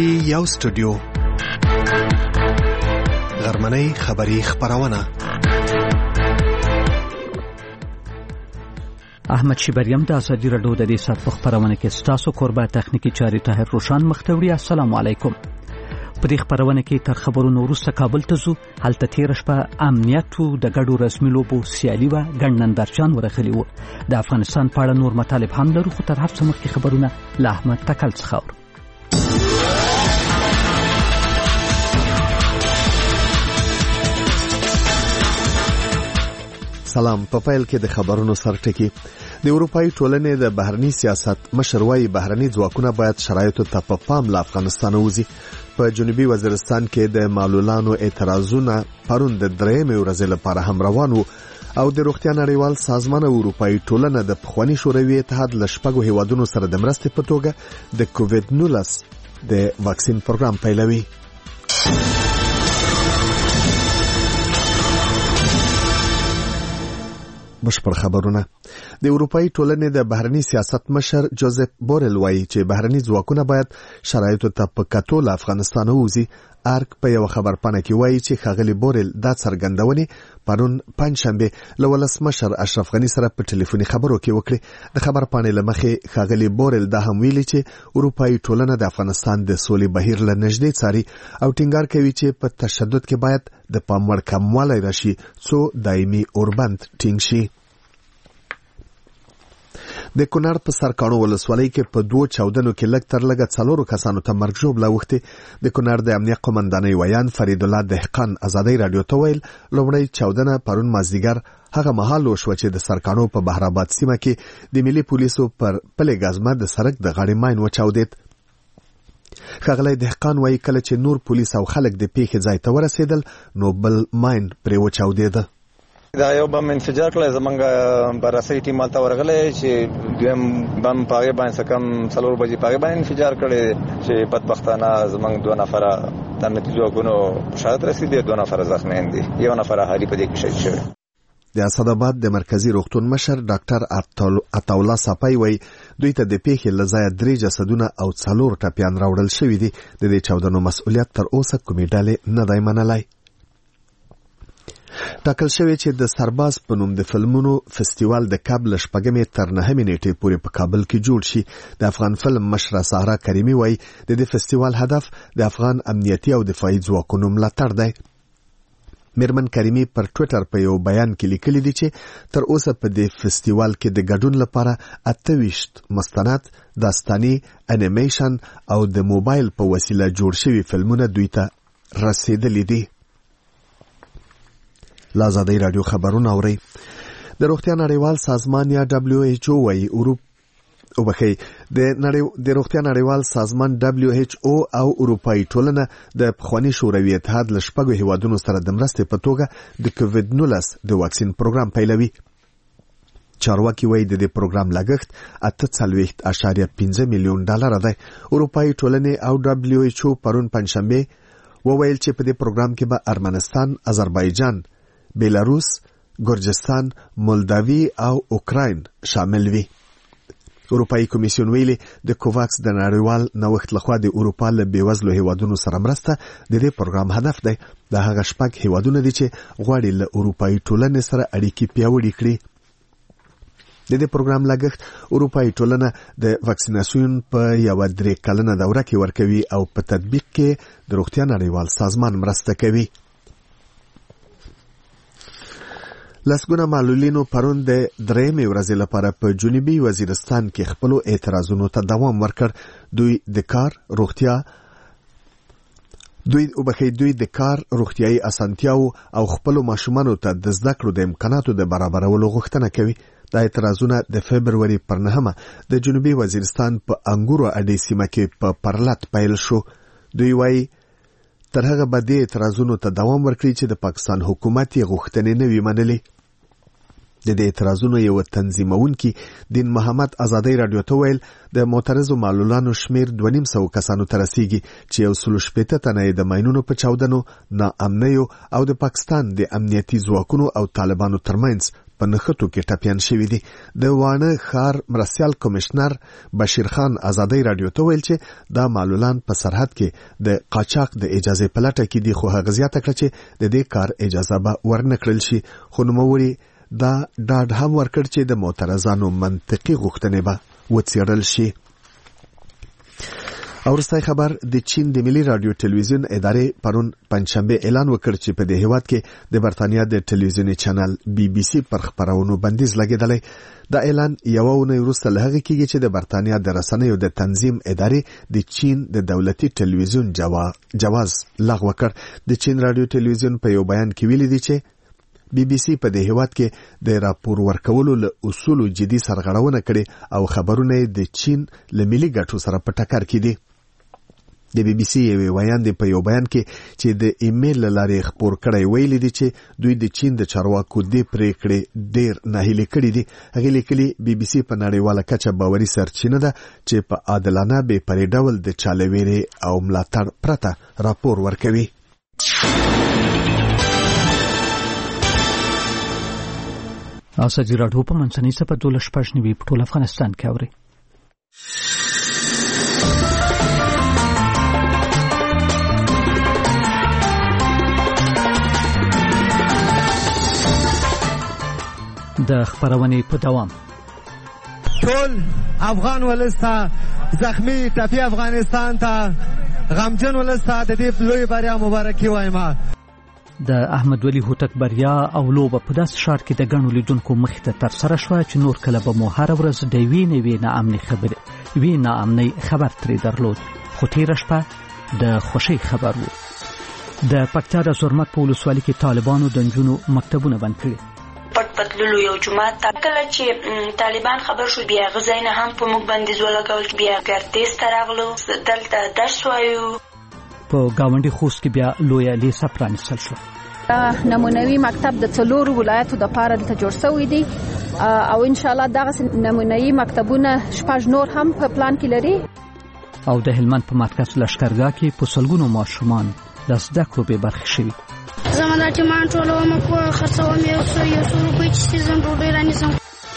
کې یو سټوډیو غرمنۍ خبری خبرونه. احمد شیبریم د ازادي راډیو د دې سات په خبرونه کې ستاسو قربا تخنیکی چاري طاهر روشان مختوری. السلام علیکم. په دې خبرونه کې تر خبرونو وروسته کابل ته ځو. هلته تیر شپه امنیتو د ګډو رسمي لوبو سیالي و ګڼ نندارچیان ورغلي وو. د افغانستان په اړه نور مطالب هم لرو، خو تر هر څه مخکې خبرونه له احمد تکل څخه اورو. سلام. په پیل کې د خبرونو سرټکی. د اروپאי ټولنې د بهرني سیاست مشر وايي بهرني ځواکونه باید شرایطو ته په پام له افغانستان ووځي. په جنوبي وزیرستان کې د معلولانو اعتراضونه پرون د درېمې ورځې لپاره هم روان وو او د روغتیا نړیوال سازمان او اروپאי ټولنه د پخوانی شوروي اتحاد له شپږو هیوادونو سره د مرستې په توګه د کووید-19 د واکسین پروګرام پیلوي. بشپړ خبرونه. د اروپאי ټولنې د بهرني سیاست مشر جوزف بورل وایي چې بهرني ځواکونه باید شرایطو ته په کتو له افغانستان ووځي. ارګ په یو خبرپاڼه کې وایي چې ښاغلي بورل دا څرګندونې پرون پنځشنبه له ولسمشر اشرف غني سره په ټلیفوني خبرو کې وکړي. د خبرپاڼې له مخې ښاغلي بورل دا هم ویلي چې اروپאי ټولنه د افغانستان د سولې بهیر له نږدې څاري او ټینګار کوي چې په تشدد کې باید د پام وړ کموالی راشي څو دایمي اوربند ټینګ شي. د کونړ په سرکاڼو ولسوالۍ کې په 2 چاودنو کې لږ تر لږه 4 کسانو ته مرګ ژوبله اوښتې. د کونړ د امنیت قومندانۍ ویان فرید الله دهقان ازادي رادیو ته ویل لومړی چاودنه پرون مازدیګر هغه مهال وشوه چې د سرکاڼو په بهرآباد سیمه کې د ملي پولیسو پر پلې ګازمه د سړک د غاړې ماین وچاودېد. ښاغلی دهقان وایي کله چې نور پولیس او خلک د پیښې ځای ته ورسېدل نو بل ماین پرې وچاودېده. دا یو بم انفجار کړی زمونږ براسي ټیم مالته ورغلی چې دویم بم پاغه باندې سکم 4 بجې پاغه باندې انفجار کړی چې بدبختانه زمونږ 2 نفره د نتیجو غونو شاید رسیدي 2 نفره زخمیان دي، یو نفره حالي په دې کې شهید شوی. د اسداباد د مرکزی روغتون مشر ډاکټر عطاولا صافی وایي دوی ته د پیښې لزای 3 جسدونه او 4 ټپیان راوړل شوی دي. د دې چاودنو مسؤلیت تر اوسه کومې ډلې نه دی منلی. ټاکل شوی چې د سرباز په نوم د فلمونو فستیوال د کابل شپږمې تر 9مې نیټې پورې په کابل کې جوړ شي. د افغان فلم مشره سهرا کریمی وایي د دې فستیوال هدف د افغان امنیتي او دفاعي ځواکونو ملاتړ دی. میرمن کریمی پر ټویټر په یو بیان کې لیکلي دي چې تر اوسه په دې فستیوال کې د ګډون لپاره 28 مستند، داستاني، انیمیشن او د موبایل په وسیله جوړ شوي فلمونه دوی ته رسیدلي دي. لازادی رادیو خبرونه اوري. د روغتیا نړیوال سازمان یا WHO وايي د روغتیا نړیوال سازمان WHO او اروپאי ټولنه د پخوانی شوروي اتحاد له شپږو هیوادونو سره د مرستې په توګه د کووید-19 د واکسین پروګرام پیلوي. چارواکي وايي د دې پروګرام لګښت 8.5 میلیون ډالر دی. اروپאי ټولنه او WHO پرون پنځشنبه وویل چې په دې پروګرام کې به ارمنستان، آذربایجان، بیلاروس، ګرجستان، مولداوی او اوکراین شامل وي. اروپאי کمیسیون ویلي د کوواکس د نړیوال نوښت لخوا د اروپا له بیوزلو هیوادونو سره مرسته د دې پروګرام هدف دی. د هغه شپږ هیوادونه دي چې غواړي له اروپאי ټولنې سره اړیکې پیاوړې کړي. د دې پروګرام لګښت اروپאי ټولنه د واکسیناسیون په یو 3 کلنه دوره کې ورکوي او په تطبیق کې د روغتیا نړیوال سازمان مرسته کوي. لسګونه معلولینو پرون د درېمې ورځې لپاره په جنوبي وزیرستان کې خپل اعتراضونو ته دوام ورکړ. دوی د کار روغتیايي اسانتیاو او خپل ماشومانو ته د زده کړو د امکاناتو د برابرولو غوښتنه کوي. دا اعتراضونه د فبروري پر 9مه د جنوبي وزیرستان په انګورو اډې سیمه کې په پرلط پیل شو. دوی وایي تر هغه به دې اعتراضونو ته دوام ورکړي چې د پاکستان حکومت یې غوښتنې نه وي منلې. د دې اعتراضونو یو تنظیمونکي دین محمد ازادي رادیو ته ویل د معترضو معلولانو شمیر 250 کسانو ته رسیږي چې 160 تنه د ماینونو په چاودنو، ناامنیو او د پاکستان د امنیتي ځواکونو او طالبانو ترمنځ په نښتو کې ټپيان شوي دي. د وانه ښار مرستیال کمشنر بشیر خان ازادۍ رادیو ته ویل چې دا معلولان په سرحد کې د قاچاق د اجازه پلټه کې دي، خو هغه زیاته کړه چې د دې کار اجازه به ورنکړل شي. خو نوموړي دا ډاډ هم ورکړ چې د معترضانو منطقي غوښتنې به وڅېړل شي. او وروستی خبر د چین د ملي رادیو ټلویزیون ادارې پرون پنځشنبه اعلان وکړ چې په دې هیواد کې د برتانیا د ټلویزیوني چینل بي بي سي پر خبرونو بندیز لګیدلی. دا اعلان یوه اونۍ وروسته له هغې کېږي چې د برتانیا د رسنیو د تنظیم ادارې د چین د دولتي ټلویزیون جواز لغوه کړ. د چین رادیو ټلویزیون په یو بیان کې ویلي دي چې بي بي سي په دې هیواد کې د راپور ورکولو له اصولو جدي سرغړونه کړې او خبرونه د چین له ملي ګټو سره په ټکر کې دي. د بي بي سي یو ویاند په یو بیان کې چې د ایمیل لارې خبر کړی ویلي دي چې دوی د چین د چارواکو د پریکړې ډیر ناهیلي کړي دي. هغه لیکلي بي بي سي په نړیواله کچه باوري سرچینه ده چې په عادلانه بې پرې ډول د چالوېرې او ملاتړ پرته راپور ورکوي. ازادي راډیو په منځنۍ سپه 12 په ټول افغانستان کې اوري. د خبرونې په دوام ټول افغان ولسته زخمی ټپي افغانستان ته غمجن ولسته د دې لوی بریا مبارکي وایم. د احمد ولی هوتک بریا او لوبه په داس ښار کې د ګڼو لیدونکو مخې ته ترسره شوه چې نور کله به مو هره ورځ د یوې ناامنۍ خبر ترې درلود، خو تېره شپه د خوښۍ خبر و. د پکتیا د زرمت په ولسوالۍ کې طالبانو د نجونو مکتبونه بند کړي. پټ پتللو یو جماعت ته کله چې طالبان خبر شو بیا غزاینه هم په موږ باندې ولګول، بیا ګردیز ته راغلو، دلته درس وایو. په گاونډي خوست کې بیا لویه لیسه پرانیستل شو. نمونوي مکتب د 4 ولایتو د پاره دلته جوړ شوی دی او ان شاء الله دغه نمونوي مکتبونه شپږ نور هم په پلان کې لري. او د هلمند په مرکز لښکرګاه کې په سلګونو ماشومان د زده کړو بې برخې شوي. زموږ چې مان ټولوم کو خرڅوم یو څو روپۍ چې سیزن ډوډۍ رانیسم.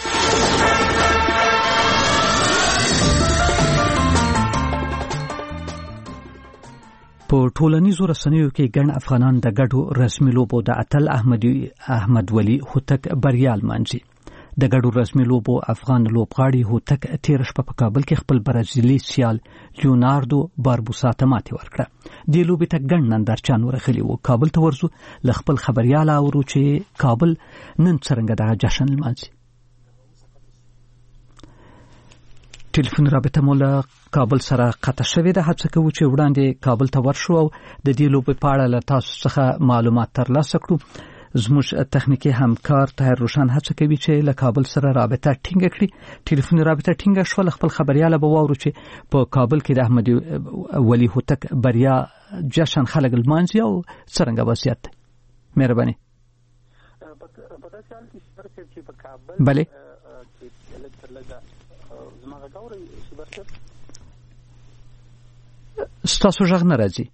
په ټولنیزو رسنیو کې ګڼ افغانان د ګډو رسمي لوبو د اتل احمد ولی هوتک بریا لمانځي. د ګډو رسمي لوبو افغان لوبغاړي هوتک تېره شپه په کابل کې خپل برازیلي سیال لیوناردو باربوسا ته ماتې ورکړه. دې لوبې ته ګڼ نندارچیان ورغلي وو. کابل ته ورځو له خپل خبریال اورو چې کابل نن څرنګه دغه جشن لمانځي. ټلیفون رابطه مو له کابل سره قطع شوې ده. هڅه کوو چې وړاندې کابل ته ورشو او د دې لوبې په اړه له تاسو څخه معلومات ترلاسه کړو. زموږ تخنیکی همکار طاهر روشن هڅه کوي چې له کابل سره رابطه ټینګه کړي. ټلیفون رابطه ټینګه شوه. خپل خبرياله به واورو چې په کابل کې د احمد ولی هوتک بریا جشن خلک لمانځي او څرنګه وضعیت دی. مهرباني. بله ستاسو غږ نه راځي.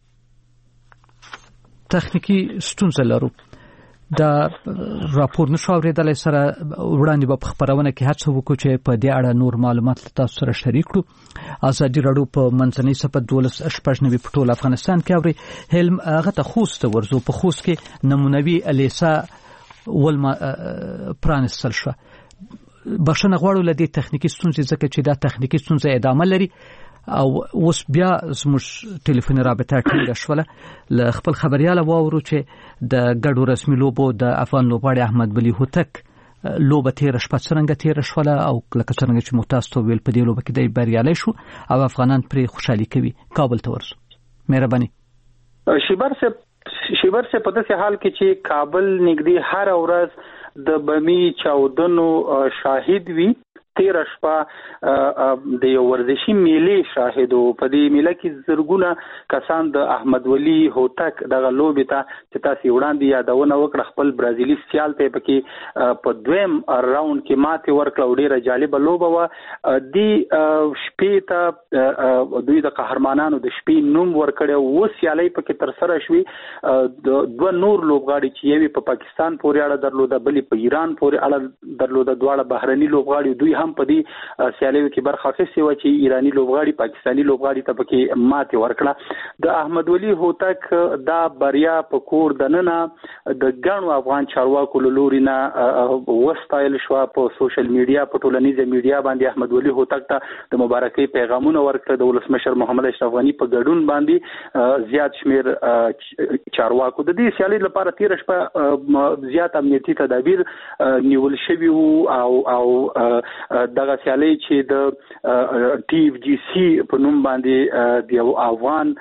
تخنیکی ستونزه لرو. دا راپور نشو اوریدلای سره وړاندې به خبرونه کې هڅه وکړو چې په دې اړه نور معلومات تاسو سره شریک کړو. ازادي راډیو په منځنۍ سپه 12 په ټول افغانستان کې اوري. هلم هغه ته خوست ورزو په خوست کې نمونوي الیسا ولما پرانستل شو. بښنه غواړو له دې تخنیکی ستونزې ځکه چې دا تخنیکی ستونزه ادامه لري او اوس بیا زموږ ټلیفوني رابطه ټینګه شوله. له خپل خبرياله واورو چې د ګډو رسمي لوبو د افغان لوبغاړي احمد ولی هوتک لوبه تېره شپه څرنګه تېره شوله او لکه څرنګه چې متاسو ویل په دې لوبه کې دی بریالی شو او افغانان پرې خوشحالي کوي. کابل ته ورسو. مهرباني. شیبر سے په داسې حال کې چې کابل نږدې هر ورځ د بمی چاودنو شاهد وي تیر شپه د یو ورزشي میلې شاهدو. په دې میله کې زرګونه کسان د احمد ولی هوتک دغه لوبې ته چې تاسو وړاندې یادونه وکړه خپل برازیلي سیال ته پکې په دویم راوند کې ماته ورکړه. ډیره جالبه لوبه و. د شپې ته دوی د قهرمانانو د شپې نوم ورکړ. و سیالي پکې تر سره شوې. د دوه نور لوبغاړي چې یوې په پاکستان پورې اړه درلوده بلې په ایران پورې اړه درلوده. دواړه بهرني لوبغاړي دوی هم په دې سیالیو کې برخه اخیستې و چې ایرانی لوبغاړي پاکستاني لوبغاړي ته پکې ماته ورکړه. د احمد ولی هوتک دا بریا په کور دننه د ګڼو افغان چارواکو له لوري نه وستایل شو. په سوشل میډیا په ټولنیزه میډیا باندې احمد ولی هوتک ته د مبارکۍ پیغامونه ورکړل. د ولسمشر محمد اشرف غنی په ګډون باندې زیات شمیر چارواکو د دې سیالۍ لپاره تیر شپه زیات امنیتي تدابیر نیول شوي او دغه سیالۍ چې د ټي اف جی سی په نوم باندې د یو افغان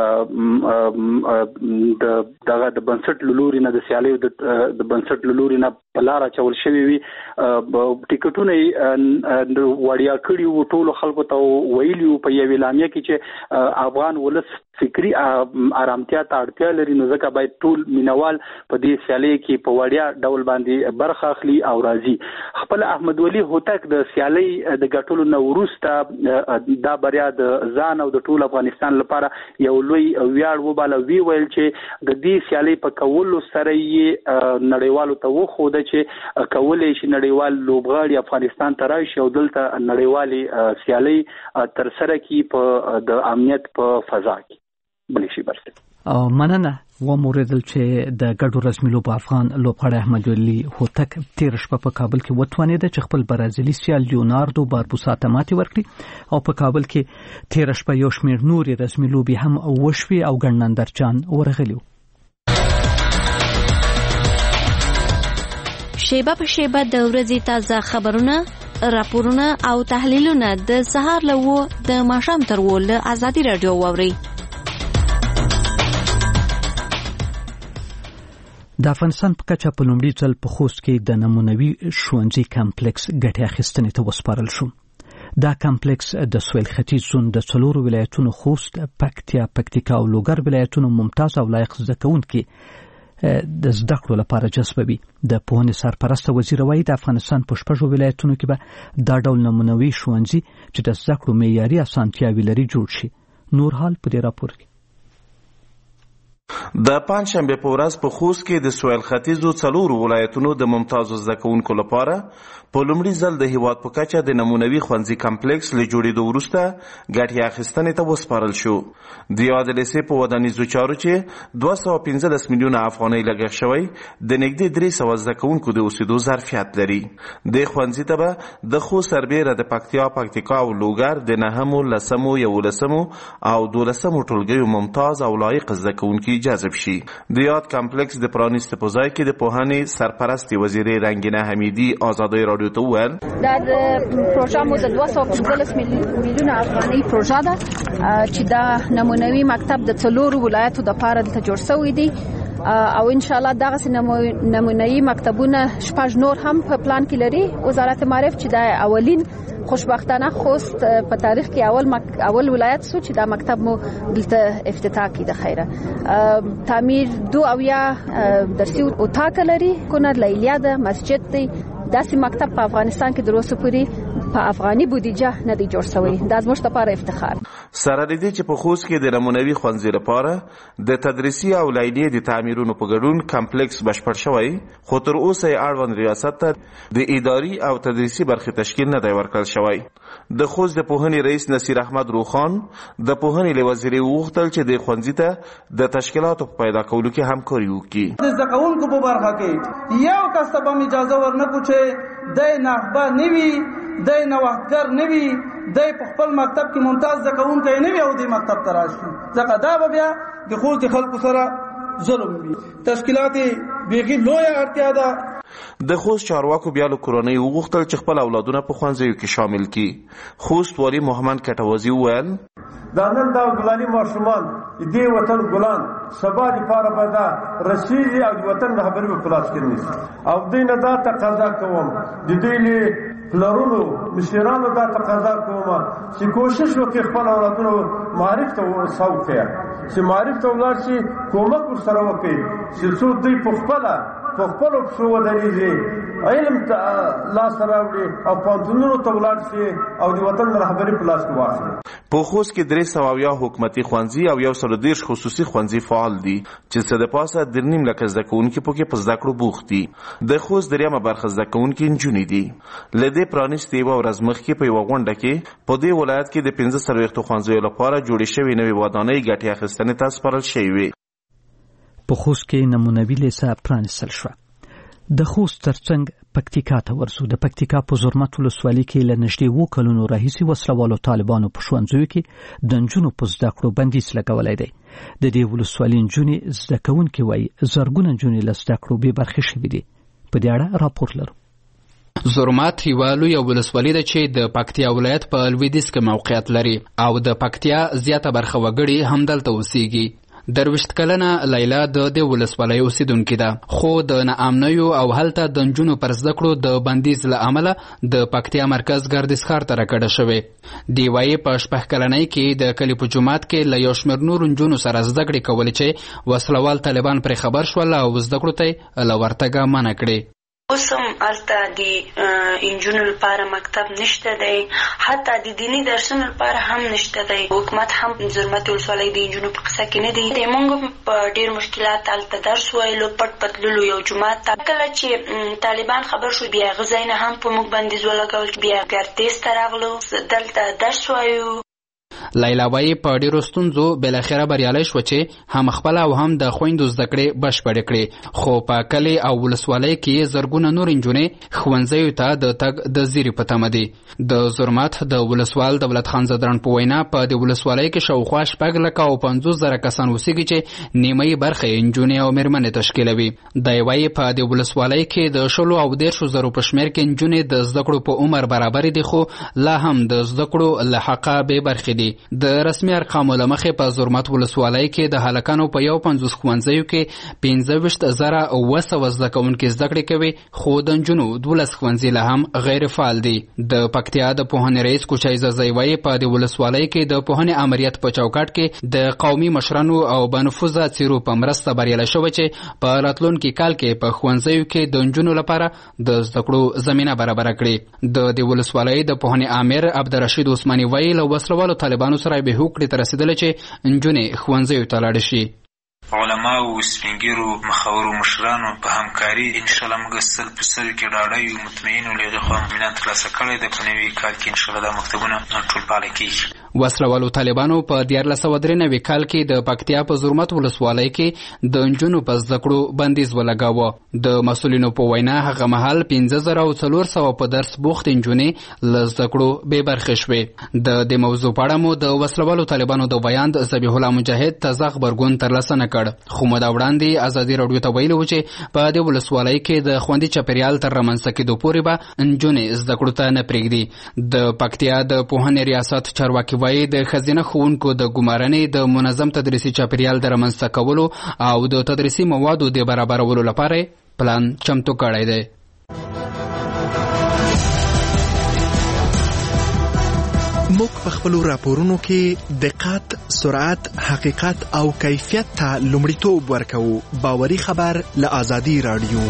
د بنسټ لوري نه د سیالیو د بنسټ لوري نه په لار چول شوی وي. ټیکټونه وړیا کړي وو. ټول خلکو ته ویلي په یو اعلامیه کې چې افغان ولس فکری آرامتیا ته اړتیا لري نو ځکه باید ټول مینوال په دې سیالۍ کې په وړیا ډول باندې برخه اخلي او راځي. خپل احمد ولی هوتک د سیالۍ د ګټلو نه وروسته دا بریا د ځان او د ټول افغانستان لپاره یو لوی ویاړ وباله. وی ویل چې د دې سیالۍ په کولو سره یې نړیوالو ته وښوده چې کولای شي نړیوال لوبغاړي افغانستان ته راشي او دلته نړیوالې سیالۍ تر سره کړي په د امنیت په فضا کې. بلې شي برسه مننه. و موریدل چې د ګډو رسمي لوبو افغان لوبغاړی احمد ولی هوتک تیر شپه په کابل کې وتوانید چې خپل برازیلي سیال لیوناردو باربوسا ته ماتې ورکړي او په کابل کې تیر شپه یو شمېر نورې رسمي لوبې هم وشوې او ګڼ نندارچیان ورغلي وو. شیبه په شیبه د ورځې تازه خبرونه، راپورونه او تحلیلونه د سهار له 9 د ماښام تر 10 له ازادي رادیو واورئ. د افغانستان په کچه په لومړي ځل په خوست کې د نمونوي ښوونځي کمپلیکس ګټې اخیستنې ته وسپارل شو. دا کمپلیکس د سویل ختیځ زون د 4 ولایتونو خوست، پکتیا، پکتیکا او لوګر ولایتونو ممتاز او لایق زده کوونکي د زده کړو لپاره جذبوي. د پوهنې سرپرسته وزیر وایي د افغانستان په 6 ولایتونو کې به دا ډول نمونوي ښوونځي چې د زده کړو معیاري اسانتیاوې لري جوړ شي. نور حال په دې راپور کې. د پنځشنبه په ورځ په خوست کې د سویل ختیځو 4 ولایتونو د ممتازو زده کوونکو لپاره په لومړي ځل د هیواد په کچه د نمونوي ښوونځي کمپلیکس له جوړېدو وروسته ګټې اخیستنې ته وسپارل شو. د یاد لیسې په ودانیزو چارو چې 215 میلیونه افغانۍ لګښت شوی د نږدې 300 زده کوونکو د اوسېدو ظرفیت لري. د ښوونځي ته به د خوست سربیره د پکتیا، پکتیکا او لوګر د 9، 10، 11 او 12 ټولګیو ممتاز او لایق زده کوونکي جذب شي. د یاد کمپلیکس د پرانیست په ځای کې د پوهنې سرپرستې وزیرې رنگینه حمیدي آزادۍ رادیو ته وویل دا پروژه مو د 215 میلیونه افغانۍ پروژه ده چې دا نمونوي مکتب د 4 ولایتو د لپاره د جوړ شوی دی او ان شاء الله دغه نمونوي مکتبونه شپږ نور هم په پلان کې لري. وزارت معارف چې دا اولین خوشبختانه خوست په تاریخ کې اول ولایت سو چې دا مکتب مو دلته افتتاح کړي. د خیره تعمیر 2 درسي اتاق لري، کونر لیلیا ده، مسجد دی. داسې مکتب په افغانستان کې دروسه پوری په افغاني بودیجه نه دی جوړ شوی. دا زموږ لپاره افتخار. سره دې چې په خوست کې د نمونوي ښوونځي لپاره د تدریسي او لیلیې د تعمیرونو په ګډون کمپلیکس بشپړ شوی، خو تر اوسه یې اړوند ریاست ته د اداري او تدریسي برخې تشکیل نه دی ورکړل شوی. د خوست د پوهنې رئیس نصیر احمد روخان د پوهنې له وزیرې وغوښتل چې د ښوونځي ته د تشکیلاتو په پیدا کولو کې همکاري وکړي. د زده کوونکو په برخه کې یو کس ته به اجازه ورنکړو چې دی ناخبه نه وي، دی نوښتګر نه وي، دی په خپل مکتب کې ممتاز زده کوونکی نه وي او دی مکتب ته راشي، ځکه دا به بیا د خوست د خلکو سره ظلم وي. تشکیلات بیخي لویه اړتیا ده. د خوست چارواکو بیا له کورنۍ وغوښتل چې خپل اولادونه په ښوونځیو کې شامل کړي. خوست والي محمد کټوازي وویل دا نن دا ګلاني ماشومان دې وطن ګلان سبا لپاره به دا رسیږي او د وطن رهبري په لاس کې نیسي او دوی نه دا تقاضا کوم د دوی له پلرونو مشرانو دا تقاضا کومه چې کوشش وکړي خپل اولادونو معرف ته سوق کړي چې معرف ته ولاړ شي کومک ورسره وکړي چې څو دوی په خپل شو ودرېږي علم ته لاس راوړي او پوهنتونونو ته ولاړ شي او د وطن رهبري په لاس کې واخلي. په خوست کې 300 حکومتي ښوونځي او 130 خصوصي ښوونځي فعال دي چې څه د پاسه 3.5 لکه زده کوونکي پکې په زده کړو بوخت دي. د خوست دریمه برخه زده کوونکي نجونې دي. له دې پرانیستې یوه ورځ مخکې په یوه غونډه کې په دې ولایت کې د 15 ښوونځیو لپاره جوړې شوې نوې ودانۍ ګټې اخیستنې ته سپارل شوې وې. په خوست کې نمونوي لیسه پرانیستل شوه. د خوست ترڅنګ پکتیکا ته ورسو. د پکتیکا په زرمت ولسوالۍ کې له نږدې 7 کلونو راهیسې وسلوالو طالبانو په ښوونځیو کې د نجونو په زده کړو بندیز لګولی دی. د دې ولسوالۍ نجونې زده کوونکې وایي زرګونه نجونې له زده کړو بې برخې شوي دي. په دې اړه راپور لرو. زرمت یوه لویه ولسوالي ده چې د پکتیا ولایت په لویدیځ کې موقعیت لري او د پکتیا زیاته برخه وګړي همدلته اوسیږي. 23 کلنه لیلا د دې ولسوالۍ اوسیدونکې ده، خو د ناامنیو او هلته د نجونو پر زده کړو د بندیز له امله د پکتیا مرکز ګردیز ښار ته راکډه شوې. دی وایي په 6 کلنۍ کې د کلي په جومات کې له یو شمېر نورو نجونو سره زده کړې کولې چې وسلوال طالبان پرې خبر شول او زده کړو ته له ورتګه منع کړې. اوس هم هلته د انجونو لپاره مکتب نشته دی، حتی د دیني درسونو لپاره هم نشته دی. حکومت هم زرمت ولسوالۍ د انجونو په قصه کې نه دی. موږ په ډېر مشکلات هلته درس ویلو، پټ پټ تللو یو جومات ته. کله چې طالبان خبر شو بیا هغه ځای نه هم په موږ بندیز ولګول، بیا ګردیز ته راغلو، دلته درس وایو. لیلا وایي په ډېرو ستونزو بالاخره بریالی شوه چې هم خپله او هم د خویندو زده کړې بشپړې کړې. خو په کلي او ولسوالۍ کې زرګونه نور نجونې ښوونځیو ته د تګ د زیري په تمه دي. د زرمت د ولسوال دولت خان زدران په وینا په دې ولسوالۍ کې شاوخوا 6,50,000 کسان اوسېږي چې نیمایي برخه یې نجونې او مېرمنې تشکیلوي. دی وایي په دې ولسوالۍ کې د 10,000 په شمېر کې نجونې د زده کړو په عمر برابرې دي، خو لا هم د زده کړو له حقه بې برخې دي. د رسمي ارقامو له مخې په زرمت ولسوالۍ کې د هلکانو په 50 ښوونځیو کې 15,700 زده کوونکي زده کړې کوي، خو د نجونو 12 ښوونځي لا هم غیر فعال دي. د پکتیا د پوهنې رئیس کوچای زازی وایي په دې ولسوالۍ کې د پوهنې امریت په چوکاټ کې د قومي مشرانو او بنفوذه څیرو په مرسته بریالی شوی چې په راتلونکي کال کې په ښوونځیو کې د نجونو لپاره د زده کړو زمینه برابره کړي. د دې ولسوالۍ د پوهنې امیر عبدالرشید عثماني وایي له وسلوالو طالبانو سره به هوکړې ته رسېدله چې نجونې ښوونځیو ته لاړې شي. علماو، سپینګیرو، مخاورو، مشرانو په همکاري انشاءالله موږ 100% کې ډاډه یو، مطمئن یو. له هغې خوا اطمینان ترلاسه کړی ده. په نوي کال کې انشاءالله دا مکتبونه ټول فعاله کېږي. وسلوالو طالبانو په 1493 کال کې د پکتیا په زرمت ولسوالۍ کې د نجونو په زده کړو بندیز ولګاوه. د مسؤلینو په وینا هغه مهال 5,400 په درس بوخت نجونې له زده کړو بې برخې شوې. د دې موضوع په اړه مو د وسلوالو طالبانو د بیان د ذبیح الله مجاهد تازه غبرګون ترلاسه نه کړ، خو موده وړاندې ازادي راډیو ته ویلي و چې په دې ولسوالۍ کې د خوندي چاپیریال تر رامنځته کېدو پورې به نجونې زده کړو ته نه پرېږدي. د پکتیا د پوهنې ریاست چارواکي وایي د ښځینه ښوونکو د ګمارنې د منظم تدریسي چاپیریال د رامنځته کولو او د تدریسي موادو د برابرولو لپاره پلان چمتو کړی دی. موږ په خپلو راپورونو کې دقت، سرعت، حقیقت او کیفیت ته لومړیتوب ورکوو. باوري خبر له آزادي راډیو.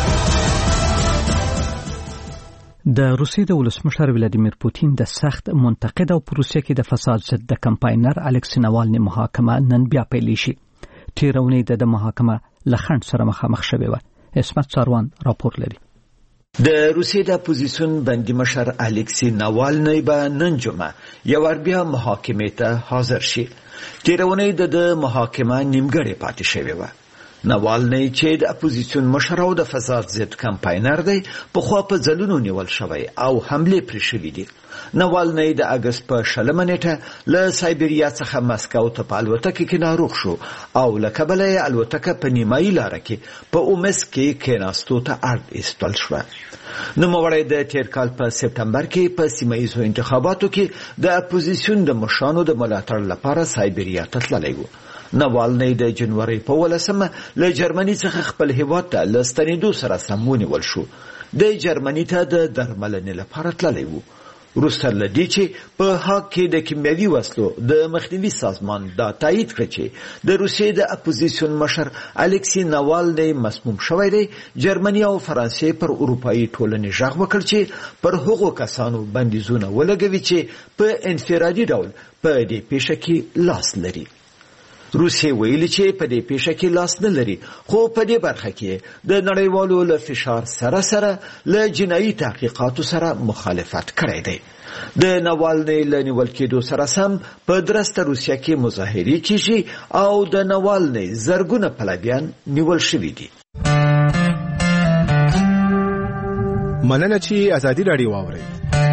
د روسیې د ولسمشر ولادیمیر پوتین د سخت منتقد او په روسیه کې د فساد ضد د کمپاینر الکسی ناوالني محاکمه نن بیا پیل شي. تېره اونۍ د محاکمه له خنډ سره مخامخ شوې وه. اسمت ساروان راپور لري. د روسیې د اپوزیسیون بندي مشر الکسی ناوالني به نن جمعه یو بیا محاکمې ته حاضر شي. تېره اونۍ د محاکمه نیمګړې پاتې شوې وه. ناوالني چې د اپوزیسیون مشر او د فساد ضد کمپاینر دی، پخوا په ځلونو نیول شوی او حملې پرې شوي دي. ناوالني د اګست په 20 نیټه له سایبریا څخه مسکو ته په الوتکه کې ناروغ شو او له کبله یې الوتکه په نیمایي لاره کې په اومس کې کېناستو ته اړ ایستل شوه. نوموړی د تېر کال په سپتمبر کې په سیمه ییزو انتخاباتو کې د اپوزیسیون د مشرانو د ملاتړ لپاره سایبریا ته تللی و. ناوالني د جنوري په 18 له جرمني څخه خپل هیواد ته له ستنېدو سره سم ونیول شو. د جرمني ته د درملنې لپاره تللی و. وروسته له دې چې په هاګ کې د کیمیاوي وسلو د مخنیوي سازمان دا تایید کړ چې د روسیې د اپوزیسیون مشر الکسی ناوالنی مسموم شوی دی، جرمني او فرانسې پر اروپایي ټولنې غږ وکړ چې پر هغو کسانو بندیزونه ولګوي چې په انفرادي ډول په دې پیښه کې لاس لري. روسیې ویلي چې په دې پیښه کې لاس نه لري، خو په دې برخه کې د نړیوالو له فشار سره له جنایي تحقیقاتو سره مخالفت کړی دی. د ناوالنی له نیول کېدو سره سم په درسته روسیه کې مظاهرې کیږي او د ناوالنی زرګونه پلویان نیول شوي دي. مننه چې ازادي راډیو واورئ.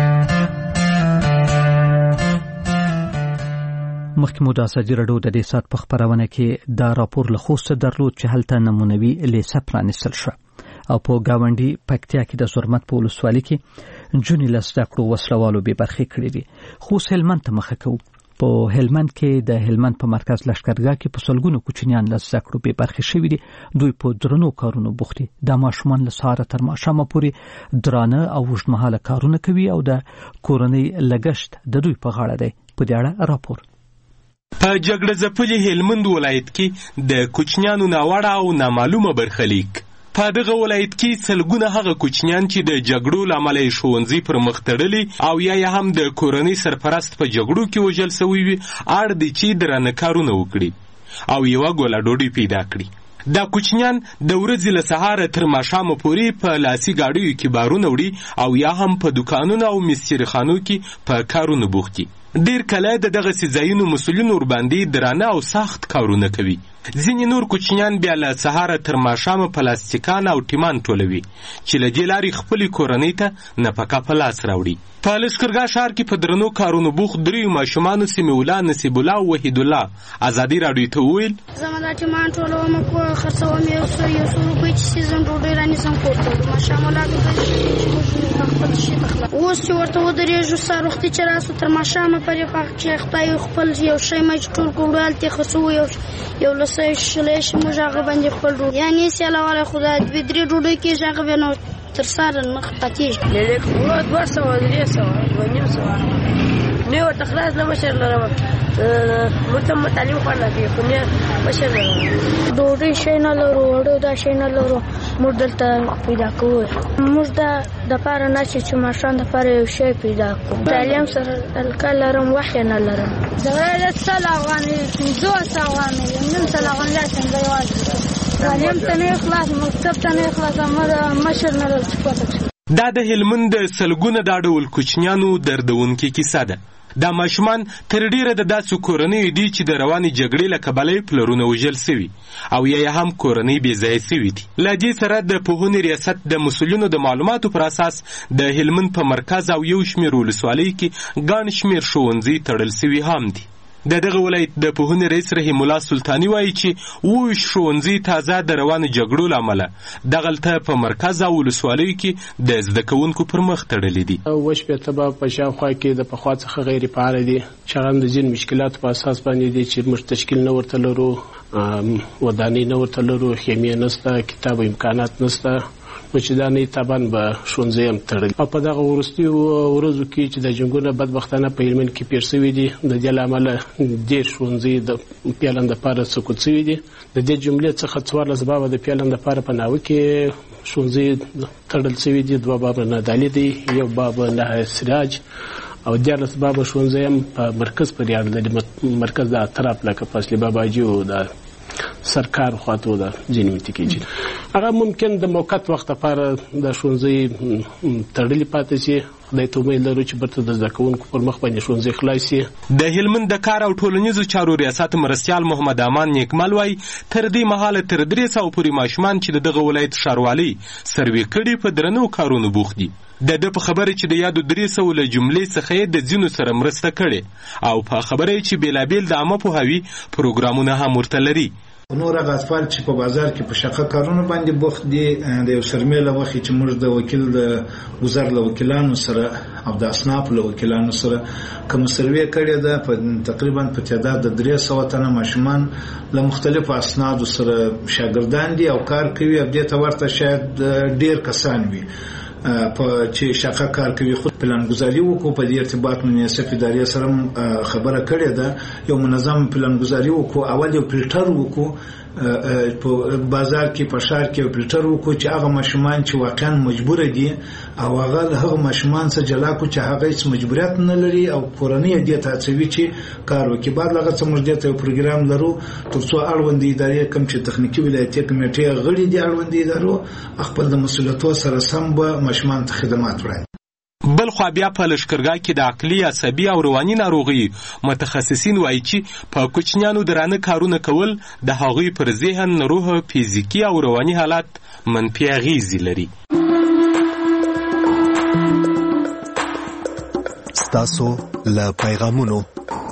مخکې مو د ازادي راډیو د دې ساعت په خپرونه کې دا راپور له خوسته درلود چې هلته نمونوي لیسه پرانیستل شوه او په ګاونډي پکتیا کې د زرمت په ولسوالۍ کې نجونې له زده کړو وسلوالو بې برخې کړې دي. خوست هلمند ته مخه کوو. په هلمند کې د هلمند په مرکز لښکرګاه کې په سلګونو کوچنیان له زده کړو بې برخې شوي دي. دوی په درنو کارونو بوخت دي. دا ماشومان له سهاره تر ماښامه پورې درانه او اوږدمهاله کارونه کوي او د کورنۍ لګښت د دوی په غاړه دی. په دې اړه راپور. په جګړه ځپلي هلمند ولایت کې د کوچنیانو ناوړه او نامعلومه برخلیک. په دغه ولایت کې سلګونه هغه کوچنیان چې د جګړو له امله یې ښوونځي پر مخ تړلي او یا هم د کورنۍ سرپرست په جګړو کې وژل سوي وي، اړ دي چې درانه کارونه وکړي او یوه ګوله ډوډۍ پیدا کړي. دا کوچنیان د ورځې له سهاره تر ماښامه پورې په لاسي ګاډیو کې بارونه وړي او یا هم په دوکانونو او مستریخانو کې په کارونو بوخت دي. ډیر کله د دغه ځایونو مسؤلین ورباندې درانه او سخت کارونه کوي. ځینې نور کوچنیان بیا له سهاره تر ماښامه پلاستیکان او ټیمان ټولوي چې له دې لارې خپلې کورنۍ ته نفقه په لاس راوړي. په لښکرګاه ښار کې په درنو کارونو بوخت دریو ماشومانو سمیع الله، نصیب الله او وحید الله ازادي راډیو ته وویل: زه دا ټیمان ټولوم، خرڅوم یو څو روپۍ چې سیزن ډوډۍ رانیسم کور ته. ماښام ولاړم خپل شي تخلا. اوس چې ورته ودرېږو سهار وختي چې راسو تر ماښامه پورې چې خدای خپل یو شی مې ټول کړو هلته خرڅو یو لسه شلې شي موږ هغه باندې خپل ډوډۍ یعنې سیاله خدای دوې درې ډوډۍ کېږي هغه بیا نو تر سهاره نه پاتېږي. لیک 200 300 نه ورته خلاص نه مشر لرم متم تعلیم خوانا کوي خو نه مشر لرم. ډوډۍ شی نه لرو، وړو دا شی نه لرو، موږ دلته پیدا کوو. موږ د پاره نه چې ماشوم د پاره یو شی پیدا کوو. تعلیم سره الکل لرم، وخت نه لرم. زغره سلاغانی 200 غانی نن سلاغان لا څنګه یوازې تعلیم ته نه خلاص، مکتب ته نه خلاص، امر مشر نه لرم. دا د هلمند سلګونه دا ډول کوچنیانو دردونکې کیسه ده. دا ماشومان تر ډیره د داسې کورنیو دي چې د روانې جګړې له کبله یې پلرونه وژل سوي او یا هم کورنۍ بې ځایه سوي دي. له دې سره د پوهنې ریاست د مسؤلینو د معلوماتو پر اساس د هلمند په مرکز او یو شمېر ولسوالیو کې ګڼ شمېر ښوونځي تړل سوي هم دي. د دغه ولایت د پوهنې رئیس رحیم الله سلطاني وایي چې 20 ښوونځي تازه د روانې جګړو له امله دغلته په مرکز او ولسوالیو کې د زده کوونکو پر مخ تړلي دي. 18 به په شاوخوا کې د پخوا څخه غیر فعال دي چې هغه د ځینو مشکلاتو په اساس باندې دي چې موږ تشکیل نه ورته لرو، ودانۍ نه ورته لرو، خیمې نشته، کتاب امکانات نشته، چې دا نه تابان به ښوونځي هم تړلي. او په دغه وروستیو ورځو کې چې د جنګونو بدبختانه په هلمند کې پېښ شوي دي، د دې له امله ډېر ښوونځي د پیلن دپاره سقوط شوي دي. د دې جملې څخه 14 بابه د پیلن دپاره په ناوه کې ښوونځي تړل شوي دي، 2 بابه نادالي دي، 1 بابه نهایت سراج او 14 بابه ښوونځي هم په مرکز پورې اړه لري. مرکز د اطراف لکه فاصلې باباجي او د سرکار خواته ده ځینې متکیږي. هغه ممکن د موقت وخت لپاره د ښوونځي تړلي پاتې شي. خدای ته امید لرو چې برته د زده کوونکو پر مخ باندې ښوونځي خلاص شي. د هلمند د کار او ټولنیزو چارو ریاست مرستیال محمد امان نیکمل وایي تر دې مهاله تر 300 پورې ماشومان چې دغه ولایت ښاروالۍ سروې کړي په درنو کارونو بوخت دي. د په خبره چې د یادو 300 له جملې څخه د ځینو سره مرسته کړي او په خبره چې بیلابیل د عامه پوهاوي پروګرامونه هم ورته لري. نور هغه اطفال چې په بازار کې په شقه کارونو باندې بوخت دي، د یو سرمېله وخت چې موږ د وکیل د وزیر له وکیلانو سره او د اصناف له وکیلانو سره کوم سروې کړې ده، په تقریبا په تعداد د 300 تنه ماشومان له مختلفو اسنادو سره شاګردان دي او کار کوي. او دې ته ورته شاید ډیر کسان وي. په چې شاقه کار کوي خود پلانګذاري وکړو. په دې ارتباط مناسب ادارې سره خبره کړې ده، یو منظم پلانګذاري وکړو. اول یو فلټر وکړو په بازار کې په شهر کې فلټر وکړو چې هغه ماشومان چې واقعا مجبور دي او هغه ماشومان څخه جلا کو چې هغه هیڅ مجبوریت نه لري او کورنۍ دې ته هڅوي چې کار وکړي. بعد هغه څه موږ دې ته پروګرام لرو ترڅو اړوند ادارې کوم چې تخنیکی ولایتي کمیټې غړي دي اړوند ادارو خپل د مسؤلیتونو سره سم به ماشومان ته خدمات وړاندې. بل خو بیا په لشکرګاه کې د عقلي عصبي او رواني ناروغي متخصصین وایي چې په کوچنیانو درانه کارونه کول د هغوی پر ذهن، روح، فزیکي او رواني حالت منفي اغیزې لري. ستاسو له پیغامونو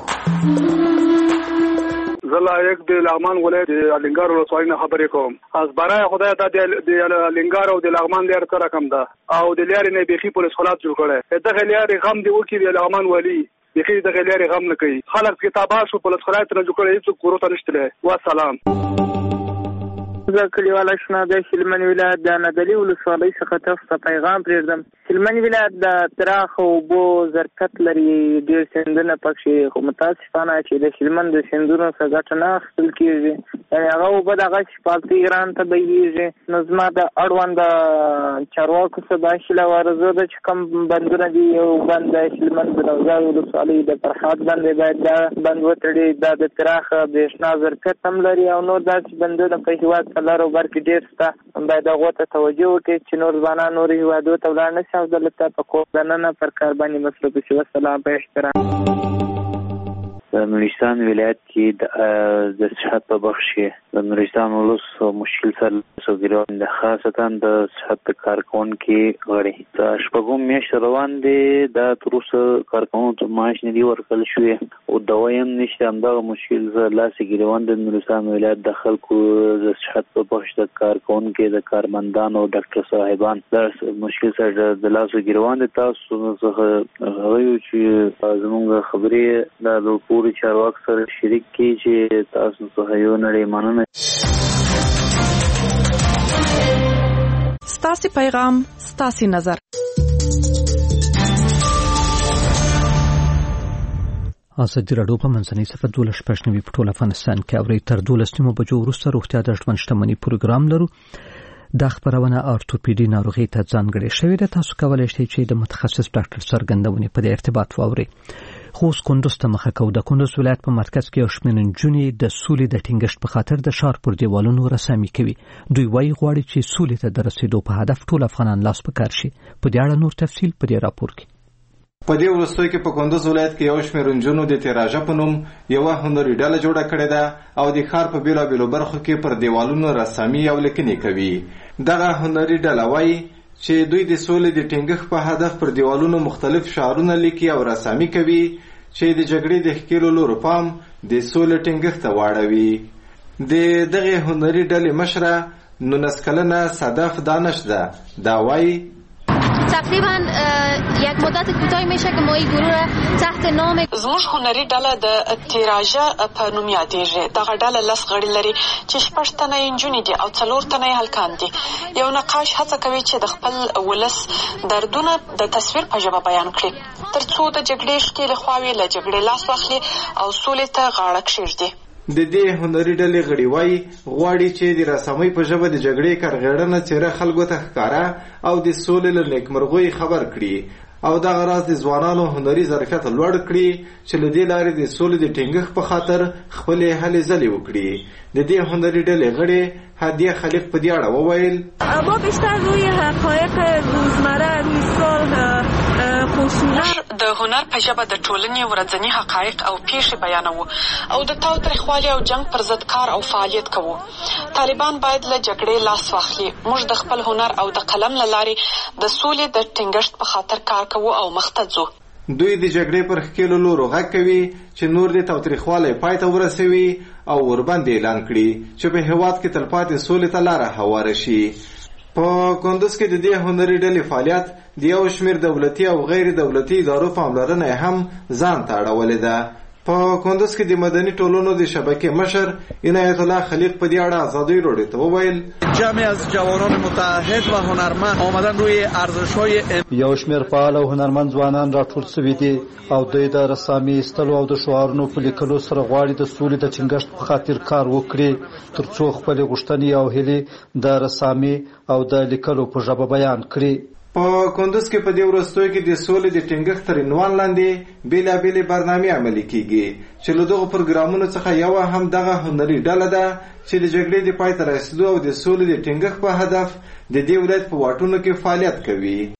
زلا یک د لغمان ولایت د الینګار ولسوالۍ نه خبرې کوم. از برای خدای ته د الینګار او د لغمان لار سره کم ده او د لارې نه بيخي پولیس خلاص جوړ کړي. دغه لارې غم دی وکي د لغمان ولی بيخي دغه لارې غم نه کوي. خلک کتابه شو پولیس خلاص نه جوړ کړي هیڅ کورته نشته. والسلام. زه کلیواله شنه د هلمند ولایت د نادعلي ولسوالۍ څخه تاسو ته پیغام پرېږدم. هلمند ولایت د پراخو اوبو ظرفیت لري، ډېر سیندونه پکې، خو متاسفانه چې د هلمند د سیندونو څخه ګټه نه اخیستل کېږي، یعنې هغه اوبه دغه پالتي ګران ته بهیږي. نو زما د اړوند چارواکو څخه دا هیله وارزو ده چې کوم بندونه دي، یو بند د هلمند د نوزاد ولسوالۍ د فرحات بند باید دا بند وتړي، دا د پراخه برېښنا ظرفیت هم لري او نور داسې بندونه په هېواد لارو بر کې ډېر شته، باید هغو ته توجه وکړي چې نور ځوانان نورو هېوادو ته ولاړ نه شي او دلته په کور دننه پر کار باندې مصروف شي. والسلام. په احترام. د نورستان ولایت کې د صحت په بخش کې د نورستان ولس مشکل سره سوګران د خاصتا د صحت کارکونکو غړي د شپږم میاشت روان دي د تروسه کارکونکو معاش نه دی ورکړل شوی او دوايم نشته. همدغه مشکل سره لاسي ګریوان د نورستان ولایت د خلکو د صحت په بخش د کارکونکو د کارمندانو او ډاکټر صاحبان د مشکل سره د لاسي ګریوان د تاسو څخه غوښتل چې زموږ خبرې د پوری چارواک سره شریک کی چې تاسو څخه یو نړۍ مننه. ستاسو پیغام، ستاسو نظر. ازادي راډیو په منځنۍ صفحه 12 په ټول افغانستان کې اوري. تر 12 بجو وروسته روغتیا د ژوند شتمنۍ پروګرام لرو. د خبرونه ارتوپیډي ناروغي ته ځانګړې شوې ده. تاسو کولای شئ چې د متخصص ډاکټر څرګندونې په ارتباط واورئ. خو کندوز ته مخه کو. د کندوز ولایت په مرکز کې یو شمېر نجونې د سولې د ټینګښت په خاطر د ښار پر دیوالونو رسامي کوي. دوی وايي غواړي چې سولې ته د رسیدو په هدف ټول افغانان لاس په کار شي. په دې اړه نور تفصیل په دې راپور کې. په دې وروستیو کې په کندوز ولایت کې یو شمېر نجونو د تیراژه په نوم یوه هنري ډله جوړه کړې ده او د ښار په بېلابېلو برخو کې پر دیوالونو رسامي او لیکنې کوي. دغه هنري ډله وايي چې دوی د سولې د ټینګښت په هدف پر دیوالونو مختلف شعارونه لیکي او رسامي کوي چې د جګړې د ښکېلو لورو پام د سولې ټینګښت ته واړوي. د دغه هنري ډلې مشره 19 کلنه صدف دانش ده. دا وايي تقریبا یک مدت کوتاهی میشه که ما این گروه را تحت نام زموږ هنري ډله د تیراژه په نوم یادېږي. دغه ډله 10 غړي لري چې 6 تنه یې نجونې دي او 4 تنه یې هلکان دي. یو نقاش هڅه کوي چې د خپل ولس دردونه د تصویر په ژبه بیان کړي تر څو د جګړې ښکېلې خواوې له جګړې لاس واخلي او سولې ته غاړه کښېږدي. د دې هنري ډلې غړي وايي غواړي چې د رسامۍ په ژبه د جګړې کارغېړنه څېره خلکو ته ښکاره او د سولې له نیکمرغۍ خبر کړي او دغه راز د ځوانانو هنري ظرفیت لوړ کړي چې له دې لارې د سولې د ټینګښت په خاطر خپلې هلې ځلې وکړي. د دې هنري ډلې غړي هدیه خلیق په دې اړه وویل ما بیشتر روی حقایق روزمره روی سال د هنر په ژبه د ټولنې ورځني حقایق او پیښې بیانوو او د تاوتریخوالي او جنگ پر ضد کار او فعالیت کوو. طالبان باید له جګړې لاس واخلي. موږ د خپل هنر او د قلم له لارې د سولې د ټینګښت په خاطر کار کوو او مخته ځو. دوی د جګړې پر ښکېلو لورو غږ کوي چې نور د تاوتریخوالي پای ته ورسوي او ورباندې اعلان کړي چې په هېواد کې تلپاتې سولې ته لاره هواره شي. په کندوز کې د دې هنري ډلې فعالیت د یو شمېر دولتي او غیر دولتي ادارو پاملرنه هم ځان ته اړولې ده. په کندوز کې د مدني ټولنو د شبکې مشر عنایت الله خلیق په دې اړه ازادي راډیو ته وویل جمعی از جوانان متحد و هنرمند آمدن روی ارزش‌های یو شمېر فعال او هنرمند ځوانان راټول شوي دي او دوی د رسامي ایستلو او د شعارونو په لیکلو سره غواړي د سولې د ټینګښت په خاطر کار وکړي ترڅو خپلې غوښتنې او هیلې د رسامي او د لیکلو په ژبه بیان کړي. په کندوز کې په دې وروستیو کې د سولې د ټینګښت تر عنوان لاندې بېلابېلې برنامې عملي کیږي چې له دغو پروګرامونو څخه یوه هم دغه هنري ډله ده چې د جګړې د پای ته رسېدو او د سولې د ټینګښت په هدف د دې ولایت په واټونو کې فعالیت کوي.